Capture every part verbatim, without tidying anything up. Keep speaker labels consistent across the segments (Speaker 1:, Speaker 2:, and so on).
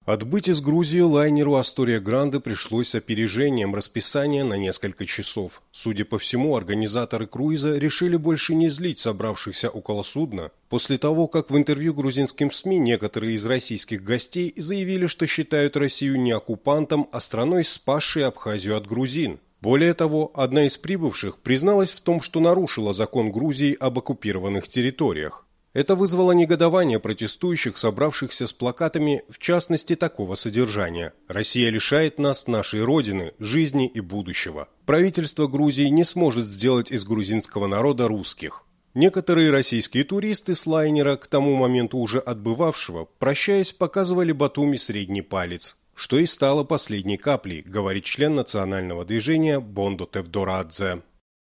Speaker 1: Отбыть из Грузии лайнеру «Астория Гранде» пришлось с опережением расписания на несколько часов. Судя по всему, организаторы круиза решили больше не злить собравшихся около судна, после того, как в интервью грузинским СМИ некоторые из российских гостей заявили, что считают Россию не оккупантом, а страной, спасшей Абхазию от грузин. Более того, одна из прибывших призналась в том, что нарушила закон Грузии об оккупированных территориях. Это вызвало негодование протестующих, собравшихся с плакатами, в частности, такого содержания: «Россия лишает нас нашей родины, жизни и будущего. Правительство Грузии не сможет сделать из грузинского народа русских». Некоторые российские туристы с лайнера, к тому моменту уже отбывавшего, прощаясь, показывали Батуми средний палец, что и стало последней каплей, говорит член национального движения Бондо Тевдорадзе.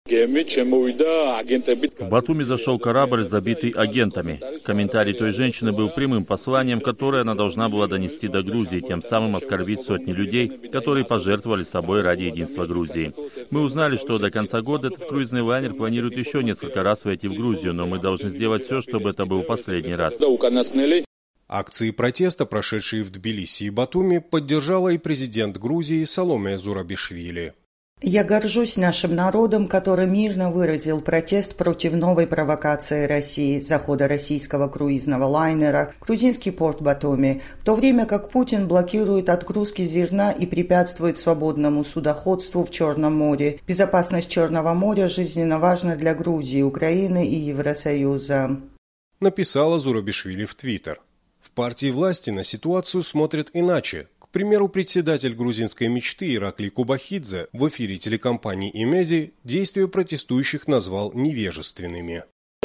Speaker 2: В Батуми зашел корабль, забитый агентами. Комментарий той женщины был прямым посланием, которое она должна была донести до Грузии, тем самым оскорбить сотни людей, которые пожертвовали собой ради единства Грузии. Мы узнали, что до конца года этот круизный лайнер планирует еще несколько раз войти в Грузию, но мы должны сделать все, чтобы это был последний раз.
Speaker 1: Акции протеста, прошедшие в Тбилиси и Батуми, поддержала и президент Грузии Саломе Зурабишвили.
Speaker 3: Я горжусь нашим народом, который мирно выразил протест против новой провокации России, захода российского круизного лайнера в грузинский порт Батуми, в то время как Путин блокирует отгрузки зерна и препятствует свободному судоходству в Черном море. Безопасность Черного моря жизненно важна для Грузии, Украины и Евросоюза.
Speaker 1: Написала Зурабишвили в Твиттер. В партии власти на ситуацию смотрят иначе. К примеру, председатель грузинской мечты Ираклий Кубахидзе в эфире телекомпании «Имеди» действия протестующих назвал невежественными.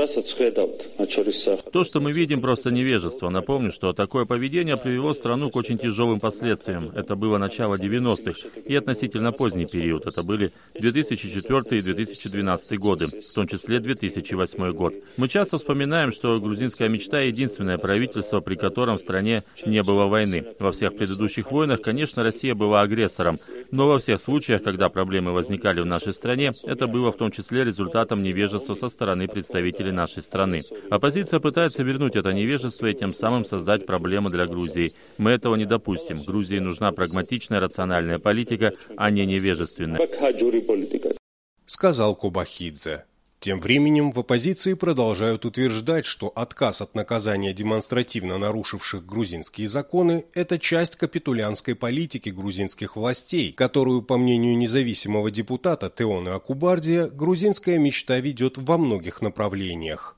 Speaker 2: То, что мы видим, просто невежество. Напомню, что такое поведение привело страну к очень тяжелым последствиям. Это было начало девяностых и относительно поздний период. Это были две тысячи четвёртый и две тысячи двенадцатый годы, в том числе две тысячи восьмой год. Мы часто вспоминаем, что грузинская мечта — единственное правительство, при котором в стране не было войны. Во всех предыдущих войнах, конечно, Россия была агрессором, но во всех случаях, когда проблемы возникали в нашей стране, это было в том числе результатом невежества со стороны представителей нашей страны. Оппозиция пытается вернуть это невежество и тем самым создать проблемы для Грузии. Мы этого не допустим. Грузии нужна прагматичная, рациональная политика, а не невежественная.
Speaker 1: Сказал Кубахидзе. Тем временем в оппозиции продолжают утверждать, что отказ от наказания демонстративно нарушивших грузинские законы – это часть капитулянской политики грузинских властей, которую, по мнению независимого депутата Теоны Акубардия, грузинская мечта ведет во многих направлениях.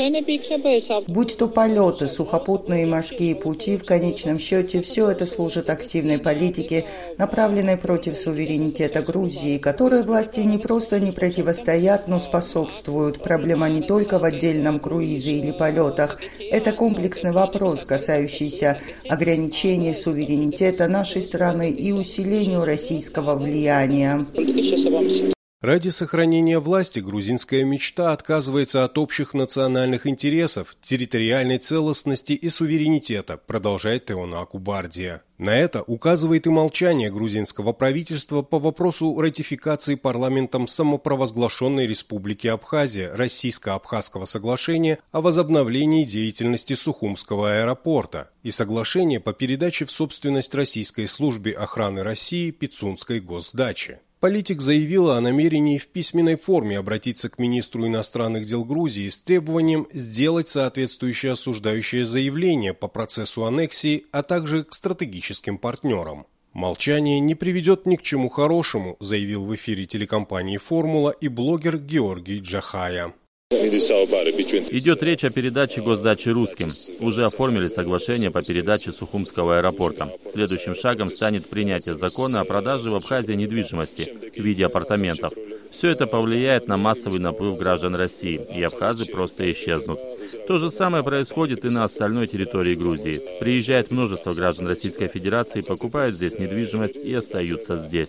Speaker 3: Будь то полеты, сухопутные и морские пути, в конечном счете все это служит активной политике, направленной против суверенитета Грузии, которой власти не просто не противостоят, но способствуют. Проблема не только в отдельном круизе или полетах. Это комплексный вопрос, касающийся ограничения суверенитета нашей страны и усилению российского влияния.
Speaker 1: Ради сохранения власти грузинская мечта отказывается от общих национальных интересов, территориальной целостности и суверенитета, продолжает Теона Акубардия. На это указывает и молчание грузинского правительства по вопросу ратификации парламентом самопровозглашенной Республики Абхазия Российско-Абхазского соглашения о возобновлении деятельности Сухумского аэропорта и соглашения по передаче в собственность Российской службе охраны России Пицунской госдачи. Политик заявила о намерении в письменной форме обратиться к министру иностранных дел Грузии с требованием сделать соответствующее осуждающее заявление по процессу аннексии, а также к стратегическим партнерам. Молчание не приведет ни к чему хорошему, заявил в эфире телекомпании «Формула» и блогер Георгий Джахая.
Speaker 2: Идет речь о передаче госдачи русским. Уже оформили соглашение по передаче Сухумского аэропорта. Следующим шагом станет принятие закона о продаже в Абхазии недвижимости в виде апартаментов. Все это повлияет на массовый наплыв граждан России, и абхазы просто исчезнут. То же самое происходит и на остальной территории Грузии. Приезжает множество граждан Российской Федерации, покупают здесь недвижимость и остаются здесь.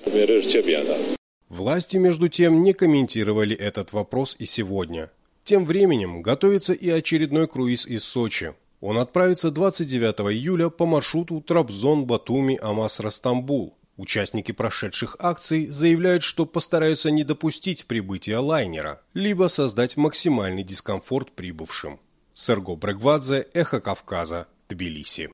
Speaker 1: Власти, между тем, не комментировали этот вопрос и сегодня. Тем временем готовится и очередной круиз из Сочи. Он отправится двадцать девятого июля по маршруту Трабзон-Батуми-Амасра-Стамбул. Участники прошедших акций заявляют, что постараются не допустить прибытия лайнера, либо создать максимальный дискомфорт прибывшим. Серго Брегвадзе, Эхо Кавказа, Тбилиси.